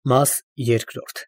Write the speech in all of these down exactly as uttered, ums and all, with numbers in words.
Մաս երկրորդ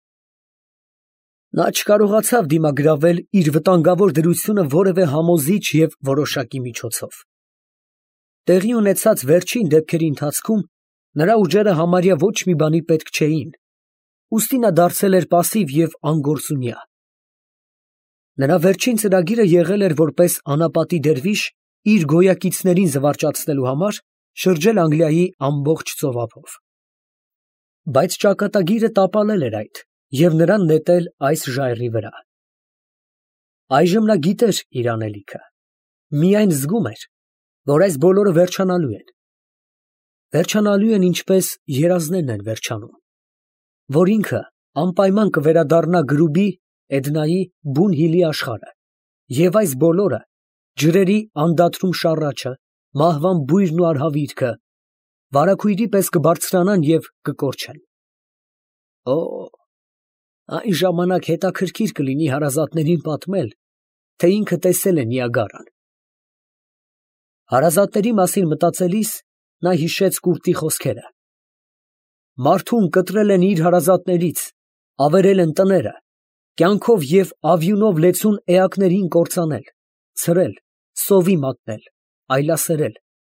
Նա չկարողացավ դիմագրավել իր վտանգավոր դրությունը որևէ համոզիչ և որոշակի միջոցով։ Տեղի ունեցած վերջին դեպքերի ընթացքում նրա ուժերը համարյա ոչ մի բանի պետք չէին, ուստի նա դարձել էր պասիվ և անգործունյա։ Նրա վերջին ծրագիրը եղել էր որպես անապատի դերվիշ իր գոյակիցներին զվարճացնելու համար շրջել Անգլիայի ամբողջ ծովափով։ Բայց ճակատագիրը տապալել էր այդ և նրան նետել այս ժայռի վրա։ Այժմ նա գիտեր իր անելիքը, միայն զգում էր, որ այս բոլորը վերջանալու են, վերջանալու են ինչպես երազներն են վերջանում, որ ինքը անպայման կվերադառնա Գրուբի, Էդնայի, բուն հիլի աշխարհը, և այս բոլորը, ջրերի անդադրում շառաչը, մահվան բույրն ու արհավիրքը, վարագույրի պես կբարձրանան և կկորչեն։ Օ, այն ժամանակ հետաքրքիր կլինի հարազատներին պատմել, թե ինքը տեսել է Նիագարան։ Հարազատների մասին մտածելիս նա հիշեց Կուրտի խոսքերը. մարդուն կտրել են իր հարազատներից, ավերել են տները, կյանքով և ավյունով լեցուն էակներին կործանել, ցրել, սովի մատնել, այլասերել։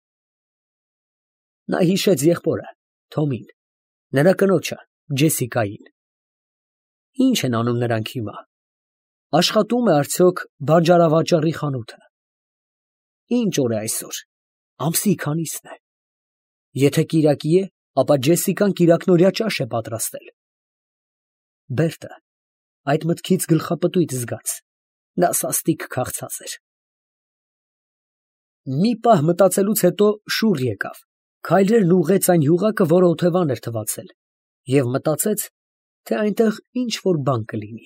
Նա հիշեց եղբորը, Թոմին, նրա կնոջը, Ջեսիկային։ Ի՞նչ են անում նրանք հիմա, աշխատո՞ւմ է արդյոք բանջարավաճառի խանութը։ Ի՞նչ օր է այսօր, ամսի քանիսն է։ Եթե կիրակի է, ապա Ջեսիկան կիրակնօրյա ճաշ է պատրաստել։ Բերտը այդ մտքից գլխապտույտ զգաց, նա սաստիկ քաղցած էր։ Մի պահ մտածելուց հետո շուռ եկավ, քայլերն ուղղեց այն յուղակը, որը օթևան էր թվացել, և մտածեց, թե այնտեղ ինչ֊որ բան կլինի։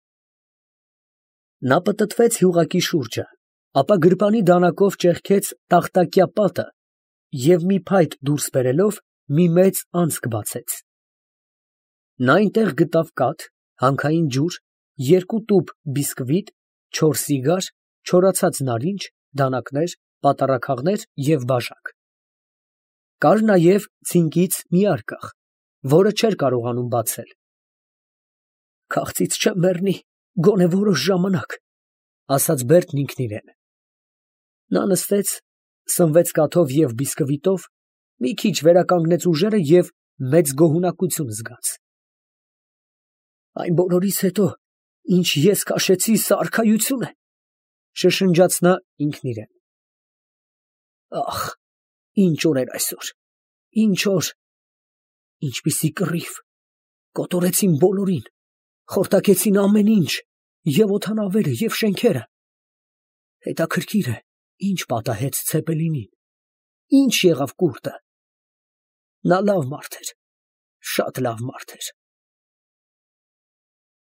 Նա պտտվեց յուղակի շուրջը, ապա գրպանի դանակով ճեղքեց տախտակյա պատը և մի փայտ դուրս բերելով մի մեծ անցք բացեց։ Նա այնտեղ գտավ կաթ, հանքային ջուր, երկու տուփ բիսկվիտ, չորս սիգար, չորացած նարինջ, դանակներ, պատառաքաղներ և բաժակ։ Կար նաև ցինկից մի արկղ, որը չէր կարողանում բացել։ «Քաղցից չեմ մեռնի, գոնե որոշ ժամանակ», ֊ ասաց Բերտն ինքն իրան։ Նա նստեց, սնվեց կաթով և բիսկվիտով, մի քիչ վերականգնեց ուժերը և մեծ գոհունակություն զգաց։ «Այն բոլորից հետո, ինչ ես քաշեցի, սա արքայություն է», ֊ շշնջաց նա ինքն իրան։ Ախ, ինչ օր էր այսօր, ինչ օր, ինչպիսի կռիվ, կոտորեցին բոլորին, խորտակեցին ամեն ինչ, և օդանավերը, և շենքերը։ Հետաքրքիր է, ինչ պատահեց Ցեպելինին, ինչ եղավ Կուրտը։ Նա լավ մարդ էր, շատ լավ մարդ էր։